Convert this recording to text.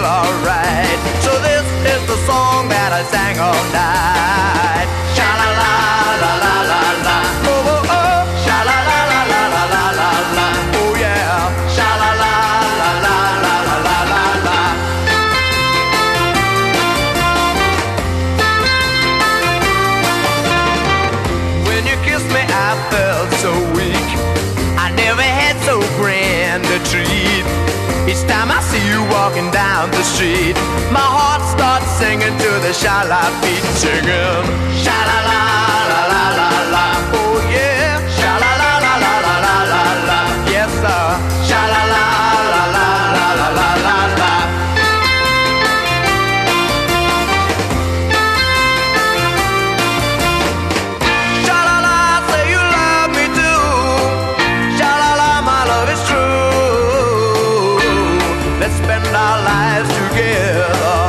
feel alright. So this is the song that I sang all night. Sha la la la la la la. Oh oh oh. Sha la la la la la la la la. Oh yeah. Sha la la la la la la la la la. When you kissed me, I felt so weak. I never had so grand a treat. Each time I see you walking down the street, my heart starts singing to the sha-la beat, singing sha-la-la, la-la-la-la, oh yeah, sha-la-la-la-la-la-la-la, yes sir, sha-la-la-la-la-la-la-la-la. Sha-la-la, say you love me too, sha-la-la, my love is true. Let's spend our lives together.